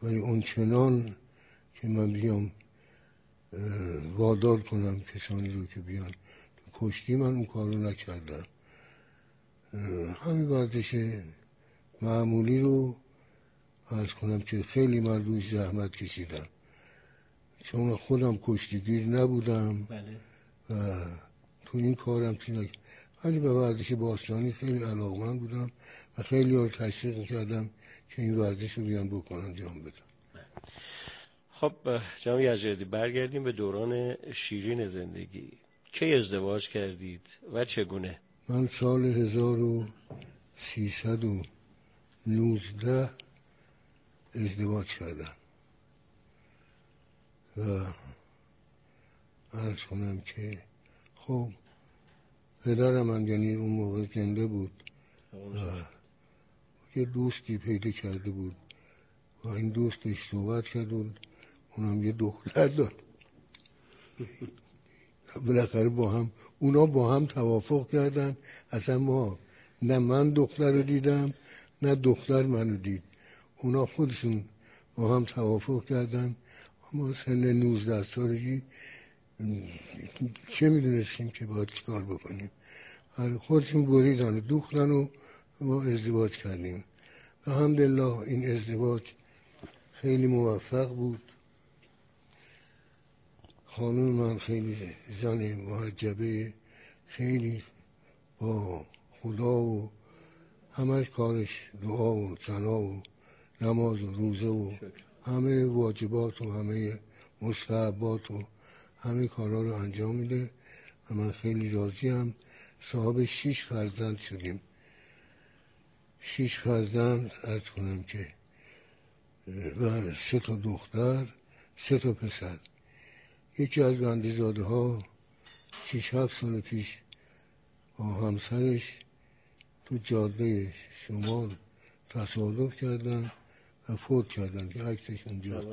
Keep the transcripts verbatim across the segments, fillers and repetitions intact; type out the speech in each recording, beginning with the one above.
ولی اون چنان که من بیام وادار کنم کسانی رو که بیان کشتی، من اون کار رو نکردم. همین ورزش معمولی رو عرض کنم که خیلی من روش زحمت کشیدم، چون خودم کشتیگیر نبودم بله. و تو این کارم چیزی، ولی به ورزش باستانی خیلی علاقمند بودم و خیلی ها رو تشویق کردم که این ورزش رو بیان بکنن، انجام بدن. خب جناب یزدی، برگردیم به دوران شیرین زندگی. کی ازدواج کردید و چگونه؟ من سال هزار و سیصد و نوزده ازدواج کردم و عرض کنم که خب پدرم من یعنی اون موقع زنده بود و یه دوستی پیدا کرده بود و این دوستش صحبت کرد بود، اونم یه دختر داد. بالاخره با هم اونا با هم توافق کردن. اصلا ما نه من دختر رو دیدم نه دختر منو دید، اونا خودشون با هم توافق کردن. ما سن نوزده سالگی چه میدونستیم که باید چیکار بکنیم، خودشون بریدن و دوختن و ما ازدواج کردیم. الحمدلله این ازدواج خیلی موفق بود. خانم من خیلی زن محجبه، خیلی با خدا و همش کارش دعا و ثنا و نماز و روزه و همه واجبات و همه مستحبات و همه کارا رو انجام میده و من خیلی راضیم. صاحب شش فرزند شدیم، شش فرزند عرض کنم که و سه تا دختر سه تا پسر. یکی از بنده زاده ها شش هفت سال پیش با همسرش تو جاده شمال تصادف کردن و فوت کردن که عکسش اونجا.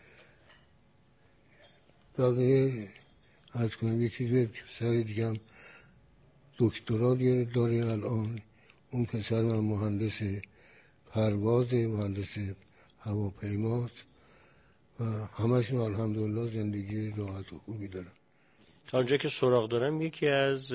بقیه از کنم یکی به پسر دیگم دکترا داره الان، اون پسر من مهندس پرواز، مهندس هواپیماست و همشون الحمدلله زندگی راحت و خوبی دارن. تا اونجا که سراغ دارم یکی از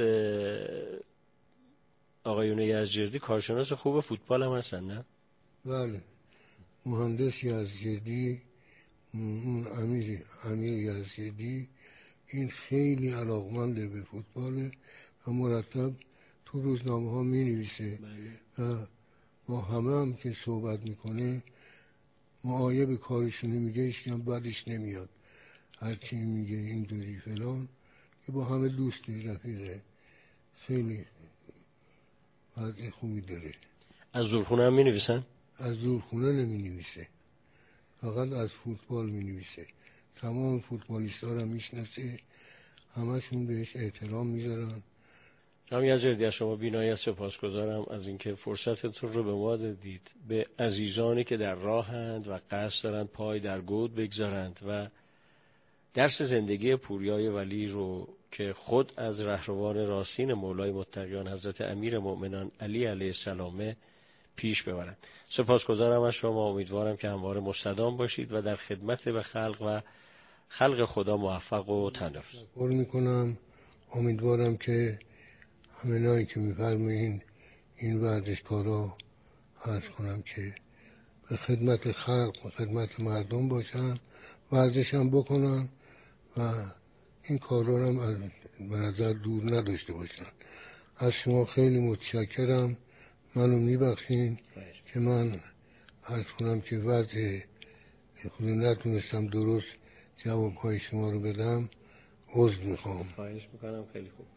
آقایون یزدی کارشناس خوب فوتبال هم هستن، نه؟ بله، مهندس یزدی، اون امیر امیر یزدی، این خیلی علاقمنده به فوتبال و مرتب تو روزنامه ها می نویسه و با همه هم که صحبت میکنه معایب کارشونو میگه، هیچ کم بعدش نمیاد، هرچی میگه این دوری فلان، که با همه دوستی رفیقه، خیلی وضع خوبی داره. از زورخونه هم می نویسن؟ از زورخونه نمی نویسه، فقط از فوتبال می نویسه. تمام فوتبالیست ها رو میشناسه، همشون بهش احترام میذارن. جناب یزدی، از شما بی‌نهایت سپاسگزارم از اینکه فرصتتون رو به ما دادید. به عزیزانی که در راهند و قصد دارند پای در گود بگذارند و درس زندگی پوریای ولی رو که خود از رهروان راستین مولای متقیان حضرت امیر مؤمنان علی علیه السلام پیش ببرند. سپاسگزارم از شما. امیدوارم که همواره مستدام باشید و در خدمت به خلق و خلق خدا موفق و تندرست. قول میکنم، امیدوارم که همینایی که میفرمایین این ورزشکارا عرض کنم که به خدمت خلق و خدمت مردم باشن، ورزش هم بکنن و این کارا هم از به نظر دور نداشته باشن. از شما خیلی متشکرم، منو میبخشین که من عرض کنم که وضع خود نتونستم درست جوابهای شما رو بدم، عذر میخوام. خواهش میکنم، خیلی خوب.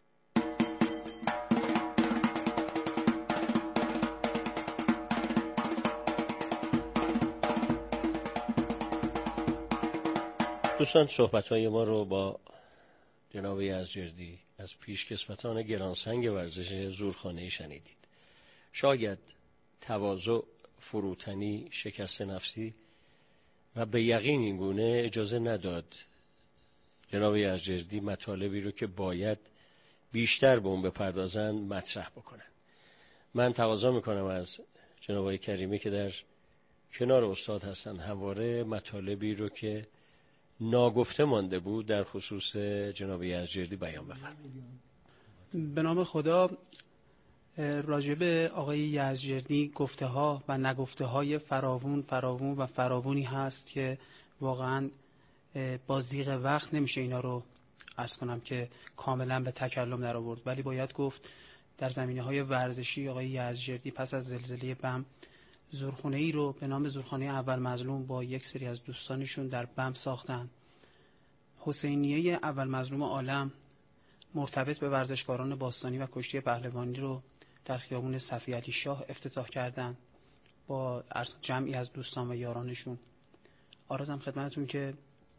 دوستان، صحبت‌های ما رو با جناب یزدی از پیشکسوتان گرانسنگ ورزش زورخانه‌ای شنیدید. شاید تواضع، فروتنی، شکست نفسی و به یقین این گونه اجازه نداد جناب یزدی مطالبی رو که باید بیشتر به اون بپردازند مطرح بکنن. من تقاضا میکنم از جناب آقای کریمی که در کنار استاد هستن همواره مطالبی رو که ناگفته مانده بود در خصوص جناب یزدجردی بیان بفرمایید. به نام خدا، راجع به آقای یزدجردی گفته ها و نگفته های فراوون فراوون و فراوونی هست که واقعا با ضیق وقت نمیشه اینا رو عرض کنم که کاملا به تکلم در آورد، ولی باید گفت در زمینه های ورزشی آقای یزدجردی پس از زلزله بم زورخانه ای رو به نام زورخانه اول مظلوم با یک سری از دوستانشون در بم ساختن. حسینیه اول مظلوم عالم مرتبط به ورزشکاران باستانی و کشتی پهلوانی رو در خیابون صفی علی شاه افتتاح کردن با جمعی از دوستان و یارانشون. عرضم خدمتتون که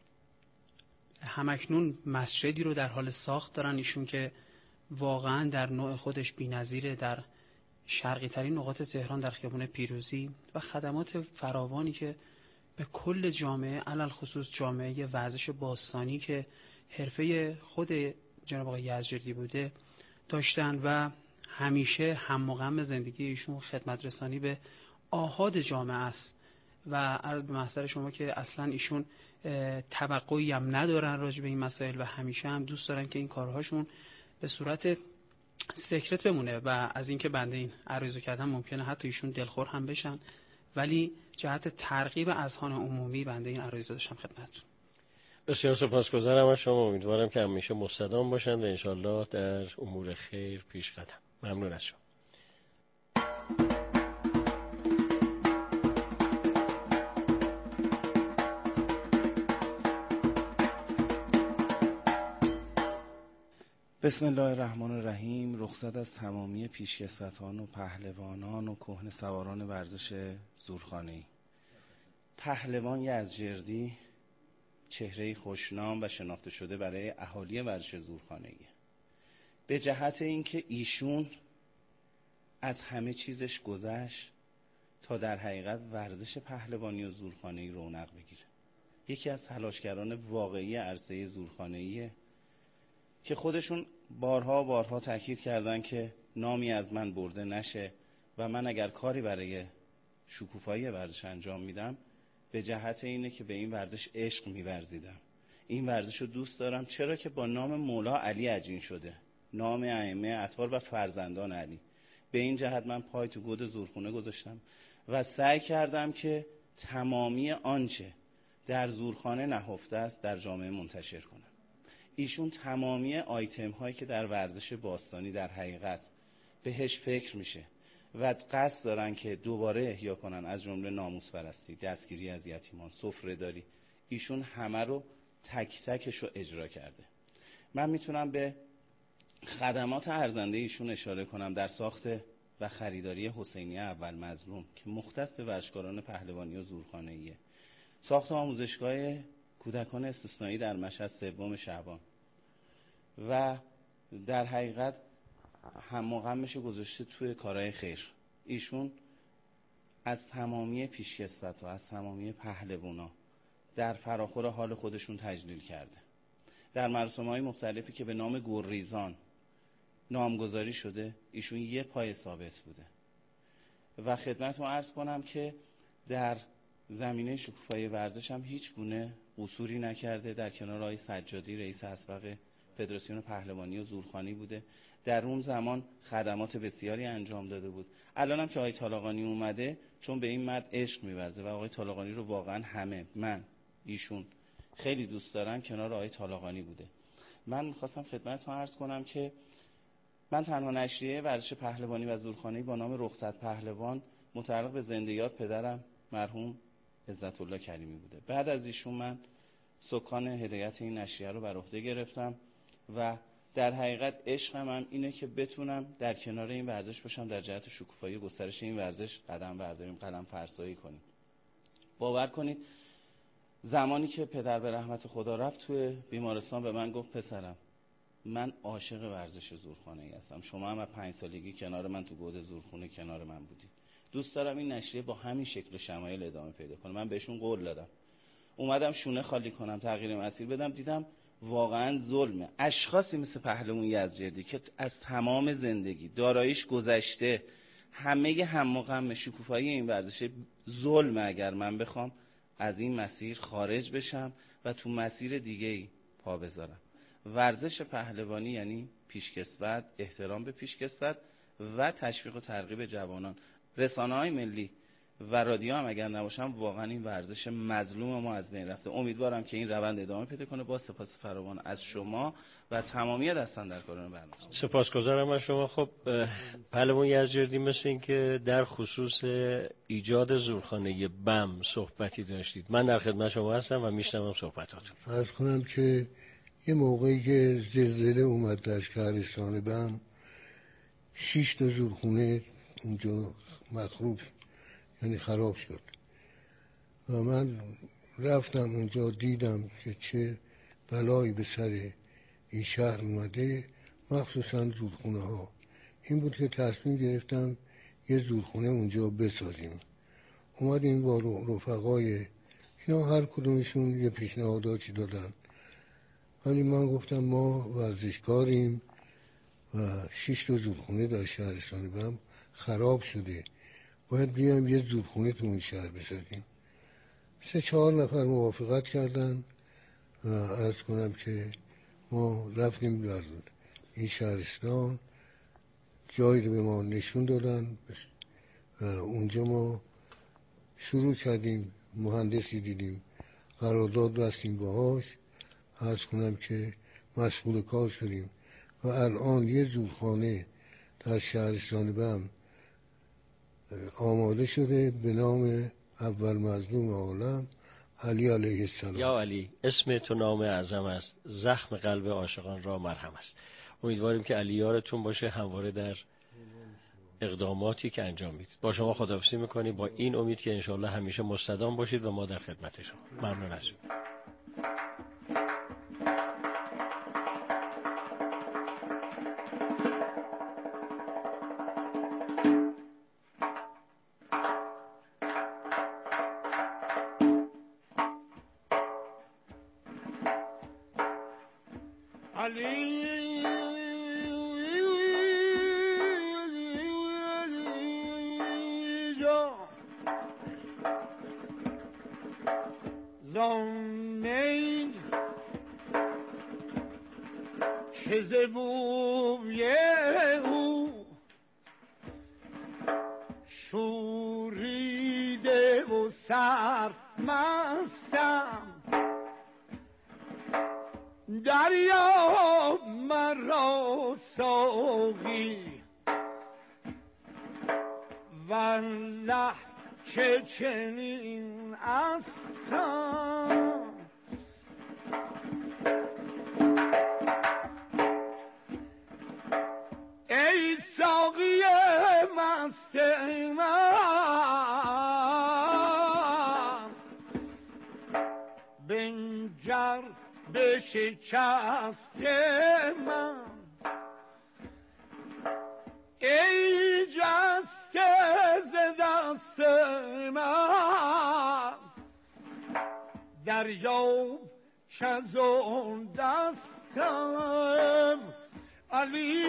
همکنون مسجدی رو در حال ساخت دارن ایشون که واقعا در نوع خودش بی‌نظیره، در شرقی ترین نقاط تهران در خیابون پیروزی، و خدمات فراوانی که به کل جامعه، علل خصوص جامعه ورزش باستانی که حرفه خود جناب آقای یزدجردی بوده داشتن و همیشه هم و غم زندگی ایشون خدمت رسانی به آحاد جامعه است. و عرض به محضر شما که اصلا ایشون توقعی هم ندارن راجع به این مسائل و همیشه هم دوست دارن که این کارهاشون به صورت سکرت بمونه و از اینکه بنده این عرضو کردم ممکنه حتی ایشون دلخور هم بشن، ولی جهت ترغیب اذهان عمومی بنده این عرضو داشتم خدمتتون. بسیار سپاسگزارم از شما. امیدوارم که همیشه مستدام باشند و انشالله در امور خیر پیش قدم. ممنون از شما. بسم الله الرحمن الرحیم. رخصت از تمامی پیشکسوتان و پهلوانان و کهنه سواران ورزش زورخانه‌ای. پهلوان یزدجردی چهره‌ای خوشنام و شناخته شده برای اهالی ورزش زورخانه‌ای. به جهت اینکه ایشون از همه چیزش گذشت تا در حقیقت ورزش پهلوانی و زورخانه‌ای رونق بگیره. یکی از تلاشگران واقعی عرصه زورخانه‌ای که خودشون بارها بارها تاکید کردن که نامی از من برده نشه و من اگر کاری برای شکوفایی ورزش انجام میدم به جهت اینه که به این ورزش عشق می‌ورزیدم. این ورزش رو دوست دارم، چرا که با نام مولا علی عجین شده، نام ائمه اطوار و فرزندان علی. به این جهت من پای تو گود زورخونه گذاشتم و سعی کردم که تمامی آنچه در زورخانه نهفته است در جامعه منتشر کنم. ایشون تمامی آیتم هایی که در ورزش باستانی در حقیقت بهش فکر میشه و قصد دارن که دوباره احیا کنن، از جمله ناموس پرستی، دستگیری از یتیمان، سفره داری، ایشون همه رو تک تکش رو اجرا کرده. من میتونم به خدمات ارزنده ایشون اشاره کنم در ساخت و خریداری حسینیه اول مظلوم که مختص به ورزشکاران پهلوانی و زورخانه‌ایه. ساخت آموزشگاه کودکان استثنایی در مشهد سوم شعبان و در حقیقت هم و غمش گذاشته توی کارهای خیر. ایشون از تمامی پیشکسوت‌ها، از تمامی پهلوانا در فراخور حال خودشون تجلیل کرده. در مراسم‌های مختلفی که به نام گرریزان نامگذاری شده ایشون یه پای ثابت بوده و خدمتتون عرض کنم که در زمینه شکوفایی ورزش هم هیچ گونه قصوری نکرده. در کنار آقای سجادی رئیس اسبق فدراسیون پهلوانی و زورخانه‌ای بوده. در اون زمان خدمات بسیاری انجام داده بود. الان هم که آقای طالقانی اومده، چون به این مرد عشق می‌ورزه و آقای طالقانی رو واقعا همه، من، ایشون خیلی دوست دارن، کنار آقای طالقانی بوده. من می‌خواستم خدمتتون عرض کنم که من تنها نشریه ورزش پهلوانی و زورخانه‌ای با نام رخصت پهلوان متعلق به زنده یاد پدرم مرحوم عزت الله کریمی بوده. بعد از ایشون من سکان هدایت این نشریه رو بر عهده گرفتم و در حقیقت عشقم هم اینه که بتونم در کنار این ورزش باشم، در جهت شکوفایی و گسترش این ورزش قدم برداریم، قلم فرسایی کنیم. باور کنید زمانی که پدر به رحمت خدا رفت توی بیمارستان به من گفت پسرم من عاشق ورزش زورخانه‌ای هستم، شما هم از پنج سالگی کنار من تو گود زورخونه کنار من بودید، دوست دارم این نشریه با همین شکل و شمایل ادامه پیدا کنه. من بهشون قول دادم، اومدم شونه خالی کنم، تغییر مسیر بدم، دیدم واقعا ظلمه. اشخاصی مثل پهلوان یزدجردی که از تمام زندگی داراییش گذشته، همه هم و غم شکوفایی این ورزش ظلم، اگر من بخوام از این مسیر خارج بشم و تو مسیر دیگه‌ای پا بذارم. ورزش پهلوانی یعنی پیشکسوت، احترام به پیشکسوت و تشویق و ترغیب جوانان. رسانه‌های ملی و رادیو هم اگر نباشن واقعا این ورزش مظلوم ما از بین رفته. امیدوارم که این روند ادامه پیدا کنه. با سپاس فراوان از شما و تمامی دستاندرکاران برنامه. سپاسگزارم از شما. خب پهلوان یزدجردی، مثل این که در خصوص ایجاد زورخانه بم صحبتی داشتید. من در خدمت شما هستم و میشنوم صحبتاتون. عرض کنم که یه موقعی که زلزله اومد در شهرستان بم، شش تا زورخونه اونجا مخروب یعنی خراب شد و من رفتم اونجا، دیدم که چه بلایی به سر این شهر اومده، مخصوصا زورخونه ها. این بود که تصمیم گرفتم یه زورخونه اونجا بسازیم. اومدیم با رفقای اینا، هر کدومشون یه پیشنهاداتی دادن، ولی من گفتم ما ورزشکاریم و شش تا زورخونه در شهرستان بم خراب شده، باید بیایم یه زورخونه تو اون شهر بسازیم. سه چهار نفر موافقت کردن و عرض کنم که ما رفتیم در این شهرستان، جایی رو به ما نشون دادن و اونجا ما شروع کردیم، مهندسی دیدیم، قرارداد بستیم باهاش، عرض کنم که مشغول کار شدیم و الان یه زورخانه در شهرستان بم آماده شده به نام اول مظلوم عالم، علی علیه السلام. یا علی، اسم تو نام اعظم است، زخم قلب عاشقان را مرهم است. امیدواریم که علی یارتون باشه همواره در اقداماتی که انجام میدید. با شما خداحافظی میکنیم با این امید که انشالله همیشه مستدام باشید و ما در خدمت شما. ممنون از شما. چنین استم ای ساقی مست من، بنجر به شکست من، ای جسته ز دست من، دریاب کز اون دستم علی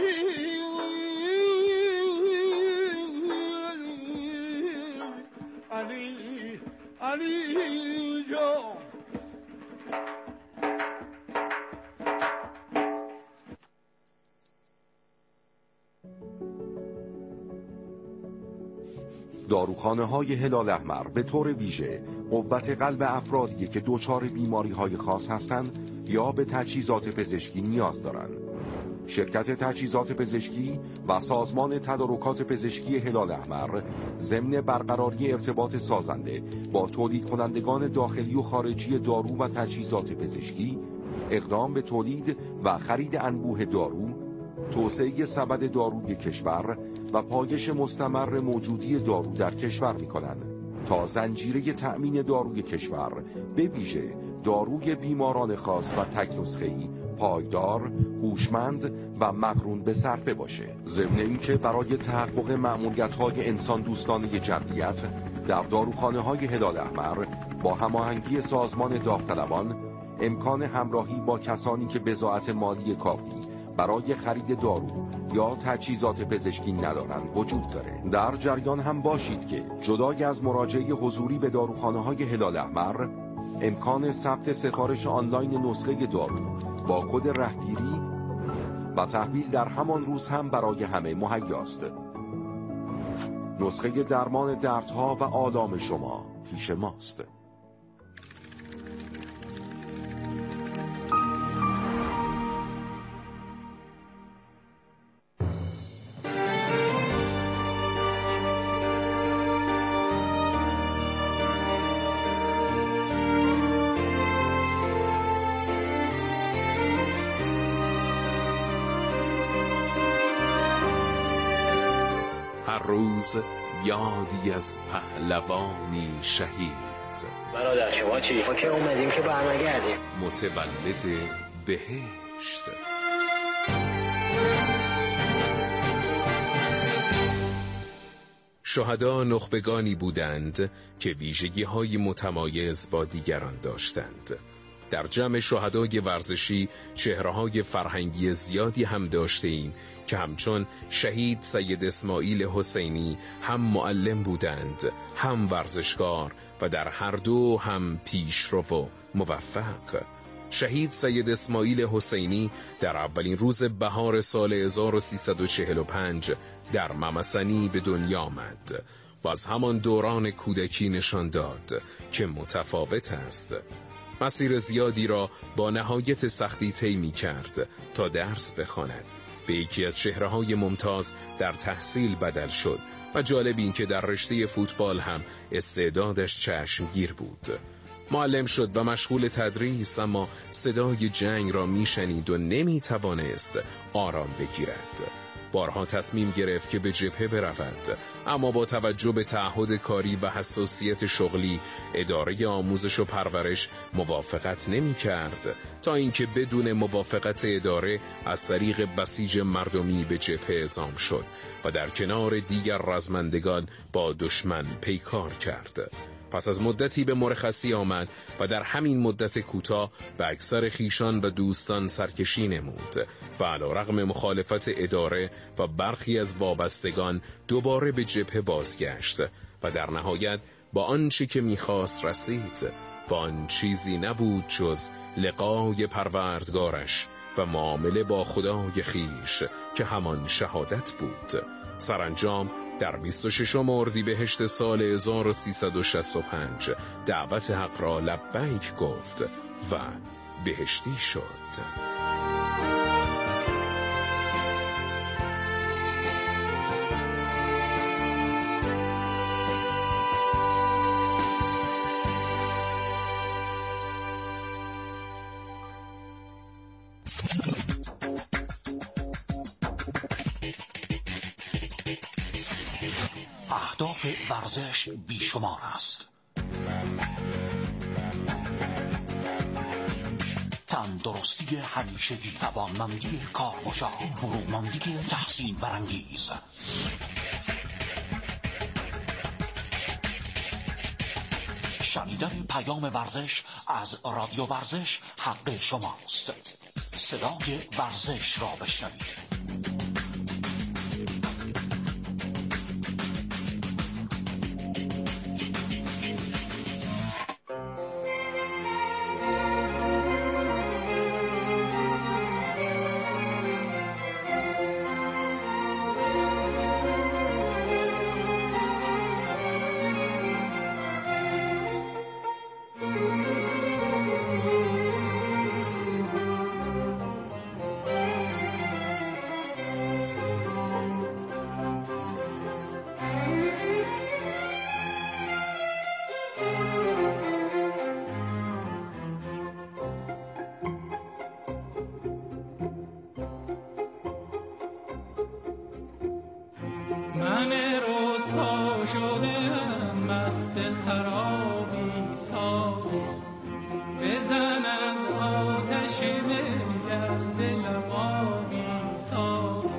علی علی جان. داروخانه‌های هلال احمر به طور ویژه قوت قلب افرادی که دچار بیماری‌های خاص هستند یا به تجهیزات پزشکی نیاز دارند. شرکت تجهیزات پزشکی و سازمان تدارکات پزشکی هلال احمر ضمن برقراری ارتباط سازنده با تولید کنندگان داخلی و خارجی دارو و تجهیزات پزشکی، اقدام به تولید و خرید انبوه دارو، توسعه سبد داروی کشور و پایش مستمر موجودی دارو در کشور می‌کنند تا زنجیره تأمین داروی کشور به ویژه داروی بیماران خاص و تک نسخه‌ای پایدار، هوشمند و مقرون به صرفه باشه. ضمن اینکه برای تحقق مأموریت‌های انسان دوستانه جمعیت در داروخانه‌های هلال احمر با هماهنگی سازمان داوطلبان امکان همراهی با کسانی که بضاعت مالی کافی برای خرید دارو یا تجهیزات پزشکی ندارند وجود داره. در جریان هم باشید که جدای از مراجعه حضوری به داروخانه‌های هلال احمر، امکان ثبت سفارش آنلاین نسخه دارو با کد رهگیری و تحویل در همان روز هم برای همه مهیاست. نسخه درمان دردها و آلام شما پیش ماست. روز یادی از پهلوانی شهید. برادر شما چی؟ ما که اومدیم که برنگردیم. متولد بهشت. شهدا نخبگانی بودند که ویژگی‌های متمایز با دیگران داشتند. در جمع شهدای ورزشی چهره‌های فرهنگی زیادی هم داشتیم که همچون شهید سید اسماعیل حسینی هم معلم بودند، هم ورزشکار و در هر دو هم پیشرو و موفق. شهید سید اسماعیل حسینی در اولین روز بهار سال هزار و سیصد و چهل و پنج در ممسنی به دنیا آمد و از همان دوران کودکی نشان داد که متفاوت است. مسیر زیادی را با نهایت سختی طی می کرد تا درس بخواند. به یکی از چهره‌های ممتاز در تحصیل بدل شد و جالب این که در رشته فوتبال هم استعدادش چشمگیر بود. معلم شد و مشغول تدریس، اما صدای جنگ را می شنید و نمی توانست آرام بگیرد. بارها تصمیم گرفت که به جبهه برود، اما با توجه به تعهد کاری و حساسیت شغلی اداره آموزش و پرورش موافقت نمی کرد تا اینکه بدون موافقت اداره از طریق بسیج مردمی به جبهه اعزام شد و در کنار دیگر رزمندگان با دشمن پیکار کرد. پس از مدتی به مرخصی آمد و در همین مدت کوتاه به اکثر خیشان و دوستان سرکشی نمود و علیرغم مخالفت اداره و برخی از وابستگان دوباره به جبهه بازگشت و در نهایت با آنچه که می‌خواست رسید. با آن چیزی نبود جز لقای پروردگارش و معامله با خدای خیش که همان شهادت بود. سرانجام در بیست و ششم اردیبهشت سال هزار و سیصد و شصت و پنج دعوت حق را لبیک گفت و بهشتی شد. اهداف ورزش بیشمار است. تندرستی همیشگی، توانمندی کارگزار، برومندی تحسین برانگیز. شنیدن پیام ورزش از رادیو ورزش حق شماست. صدای ورزش را بشنوید. من رسوا شدم مست خرابی ساقی، بزن از آتش دل در دلم آبی ساقی.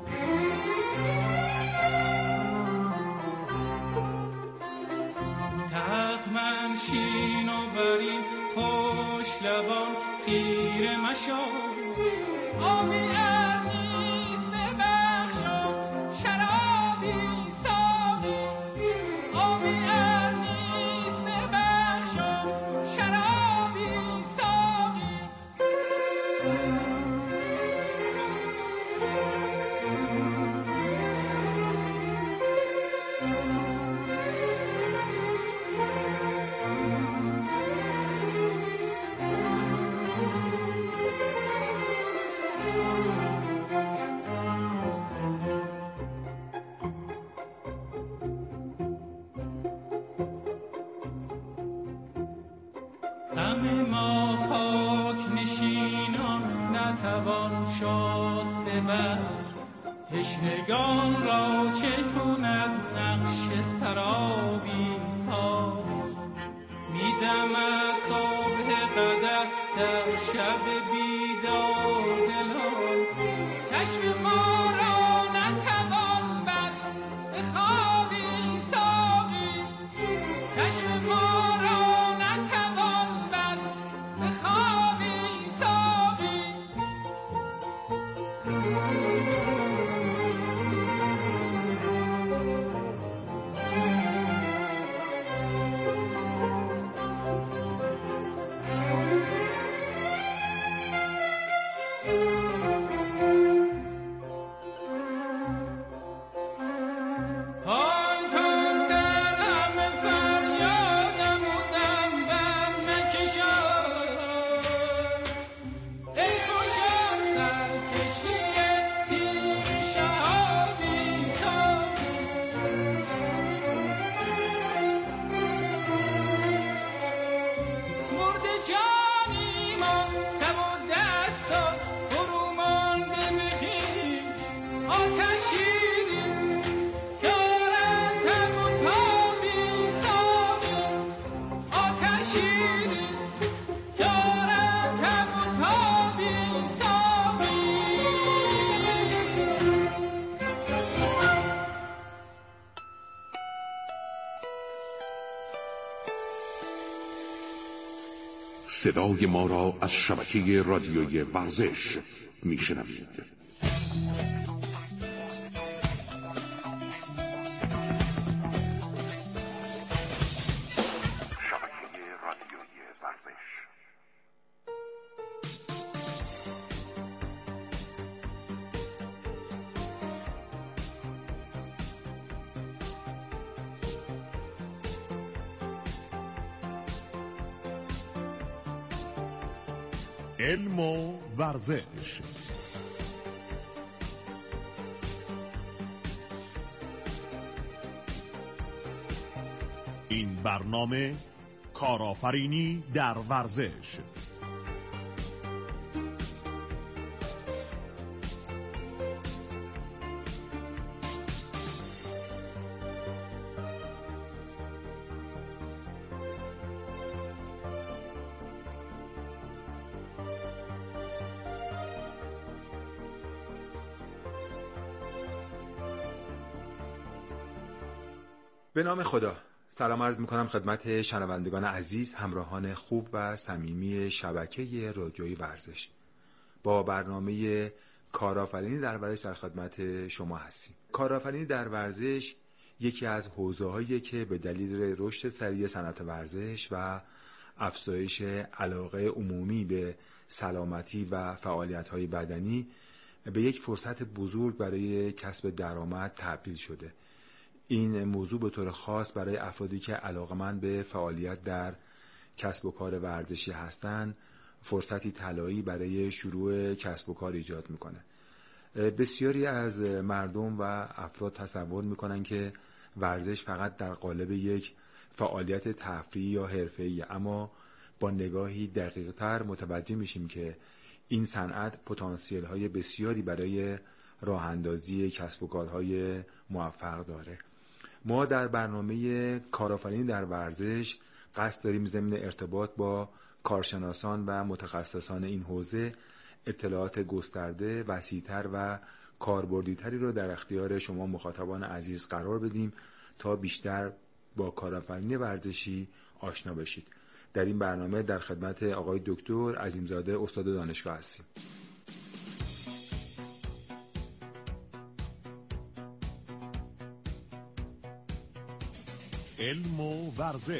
تلخ منشین و برین خوش لبان خیره مشو آبی همه ما خاک نشینان نتوان شاست بر تشنگان را چه کند نقش سرابی ساز میدمد صبح قدر در شب بیدار دلان چشم ما را نتوان بست به خوابی ساقی چشم ما را نتوان بست به خوابی ساقی صدای ما را از شبکه رادیوی ورزش میشنوید. علم و ورزش. این برنامه کارآفرینی در ورزش. به نام خدا، سلام عرض میکنم خدمت شنوندگان عزیز، همراهان خوب و صمیمی شبکه رادیوی ورزش. با برنامه کارآفرینی در ورزش در خدمت شما هستیم. کارآفرینی در ورزش یکی از حوزه‌هاییه که به دلیل رشد سریع صنعت ورزش و افزایش علاقه عمومی به سلامتی و فعالیت‌های بدنی به یک فرصت بزرگ برای کسب درآمد تبدیل شده. این موضوع به طور خاص برای افرادی که علاقه‌مند به فعالیت در کسب و کار ورزشی هستند فرصتی طلایی برای شروع کسب و کار ایجاد میکنه. بسیاری از مردم و افراد تصور میکنن که ورزش فقط در قالب یک فعالیت تفریحی یا حرفه‌ای، اما با نگاهی دقیق‌تر متوجه میشیم که این صنعت پتانسیل های بسیاری برای راه اندازی کسب و کارهای موفق داره. ما در برنامه کارآفرینی در ورزش قصد داریم ضمن ارتباط با کارشناسان و متخصصان این حوزه اطلاعات گسترده، وسیع‌تر و کاربردی‌تری رو در اختیار شما مخاطبان عزیز قرار بدیم تا بیشتر با کارآفرینی ورزشی آشنا بشید. در این برنامه در خدمت آقای دکتر عظیمزاده استاد دانشگاه هستیم. علم و ورزش.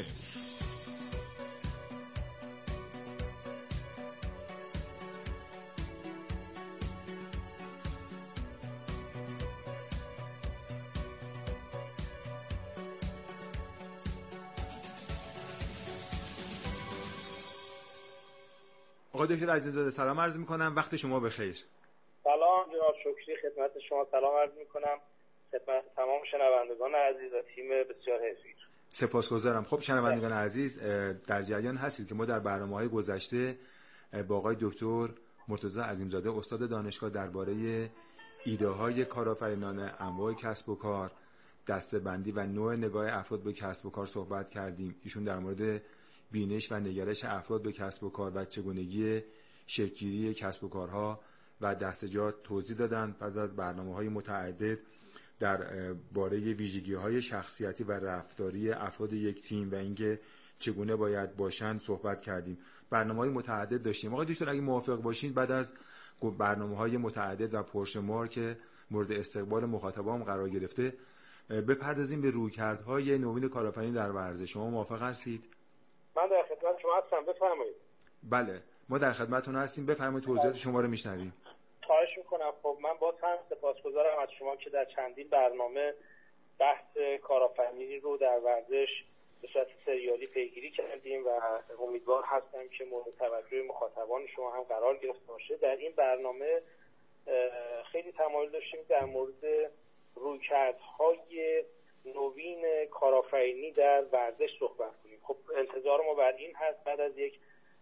آقای دکتر عزیززاده سلام عرض میکنم، وقت شما بخیر. سلام جناب شکری، خدمت شما سلام عرض میکنم، خدمت تمام شنوندگان عزیز و تیم بسیار حرفه‌ای. سپاسگزارم. خب شنوندگان عزیز، در جریان هستید که ما در برنامه‌های گذشته با آقای دکتر مرتضی عظیمزاده استاد دانشگاه درباره ایده‌های کارآفرینانه، انواع کسب و کار، دسته‌بندی و نوع نگاه افراد به کسب و کار صحبت کردیم. ایشون در مورد بینش و نگرش افراد به کسب و کار و چگونگی شکل‌گیری کسب و کارها و دستجات توضیح دادن. بعد از برنامه‌های متعدد در باره ویژگی‌های شخصیتی و رفتاری افراد یک تیم و اینکه چگونه باید باشند صحبت کردیم. برنامه‌های متعدد داشتیم. آقای دکتر اگه موافق باشین بعد از برنامه‌های متعدد و پرشمار که مورد استقبال مخاطبان قرار گرفته بپردازیم به رویکردهای نوین کارآفرینی در ورزش. شما موافق هستید؟ من در خدمت شما هستم، بفرمایید. بله، ما در خدمتتون هستیم، بفرمایید توضیحات شما رو میشنویم. خواهش میکنم. خب من باز هم سپاسگزارم از شما که در چندین برنامه بحث کارآفرینی رو در ورزش به صورت سریالی پیگیری کردیم و امیدوار هستم که مورد توجه مخاطبان شما هم قرار گرفته باشه. در این برنامه خیلی تمایل داشتیم در مورد رویکردهای نوین کارآفرینی در ورزش صحبت کنیم. خب انتظار ما بر این هست بعد از یک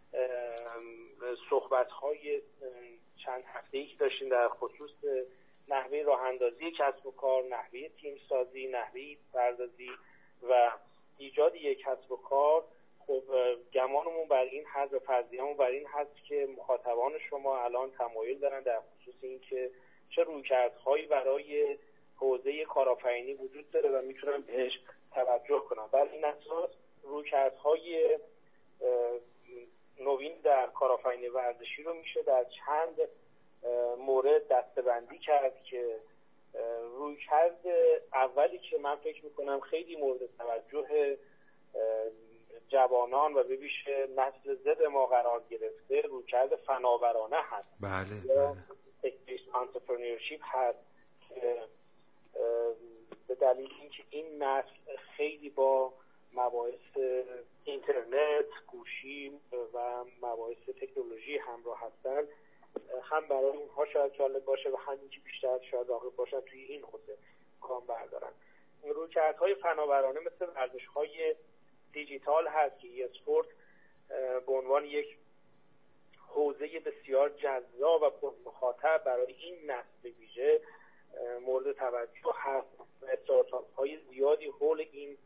صحبت‌های چند هفته‌ای که داشتیم در خصوص نحوه راه‌اندازی کسب و کار، نحوه تیم سازی، نحوه پردازی و ایجاد یک کسب و کار، خب گمانمون بر این هست و فرضیه‌مون بر این هست که مخاطبان شما الان تمایل دارن در خصوص این که چه رویکردهایی برای حوزه کارآفرینی وجود داره و میتونن بهش توجه کنن. بر این اساس رویکردهای نوین در کارآفرینی ورزشی رو میشه در چند مورد دسته‌بندی کرد که رویکرد اولی که من فکر میکنم خیلی مورد توجه جوانان و به ویژه نسل زد ما قرار گرفته رویکرد فناورانه هست. بله یا tech-based entrepreneurship هست که به دلیل اینکه این نسل خیلی با مباحث اینترنت، گوشی و مباحث تکنولوژی همراه هستن، هم برای اونها شاید جالب باشه و همین که بیشتر شاید راغب باشن توی این حوزه کام بردارن. رویکردهای فناورانه مثل ورزش‌های دیجیتال هست که اسپورت به عنوان یک حوزه بسیار جذاب و پرمخاطب برای این نسل ویژه مورد توجه هست و استارتاپ‌های زیادی حول این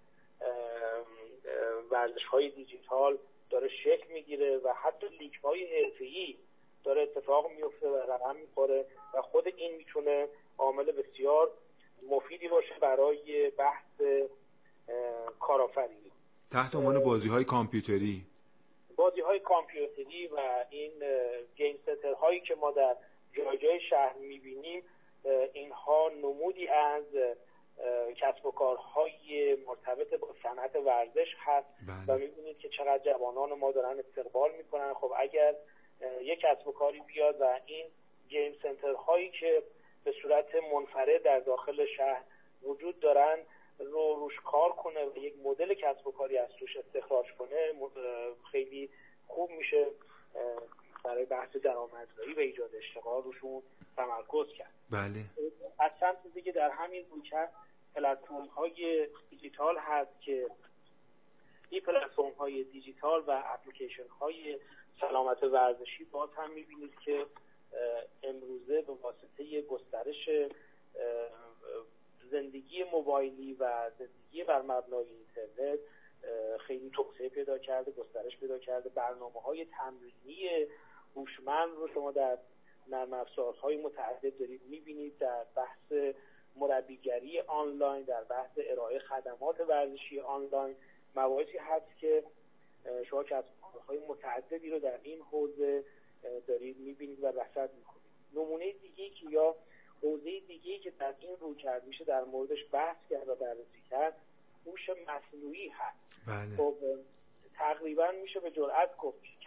ورزش‌های دیجیتال داره شکل میگیره و حتی لیگ‌های حرفه‌ای داره اتفاق میفته و رقم میخوره و خود این میتونه عامل بسیار مفیدی باشه برای بحث کارآفرینی. تحت عنوان بازی‌های کامپیوتری بازی‌های کامپیوتری و این گیم سنترهایی که ما در جای جای شهر می‌بینیم، اینها نمودی از کسب و کارهای مرتبط با صنعت ورزش هست. بله. و می‌بینید که چقدر جوانان ما دارن استقبال می‌کنن. خب اگر یک کسب و کاری بیاد و این گیم سنترهایی که به صورت منفرد در داخل شهر وجود دارن رو روش کار کنه و یک مدل کسب و کاری از توش استخراج کنه، خیلی خوب میشه برای بحث درآمدزایی و ایجاد اشتغال روشون تمرکز کرد. بله. از سمت دیگه در همین رویکرد پلتفرم‌های دیجیتال هست که این پلتفرم‌های دیجیتال و اپلیکیشن‌های سلامت ورزشی باز هم می‌بینید که امروزه به واسطه گسترش زندگی موبایلی و زندگی بر مبنای اینترنت خیلی توسعه پیدا کرده، گسترش پیدا کرده. برنامه‌های تمرینی هوشمند رو شما در نرم افزارهای متعدد دارید می‌بینید، در بحث مربیگری آنلاین، در بحث ارائه خدمات ورزشی آنلاین، مواردی هست که شما کسب‌وکارهای متعددی رو در این حوزه دارید می‌بینید و رصد می‌کنید. نمونه دیگه‌ای که یا حوزه دیگه‌ای که در این رویکرد میشه در موردش بحث کرد و بررسی کرد، هوش مصنوعی هست. بله. خب تقریبا میشه به جرئت گفت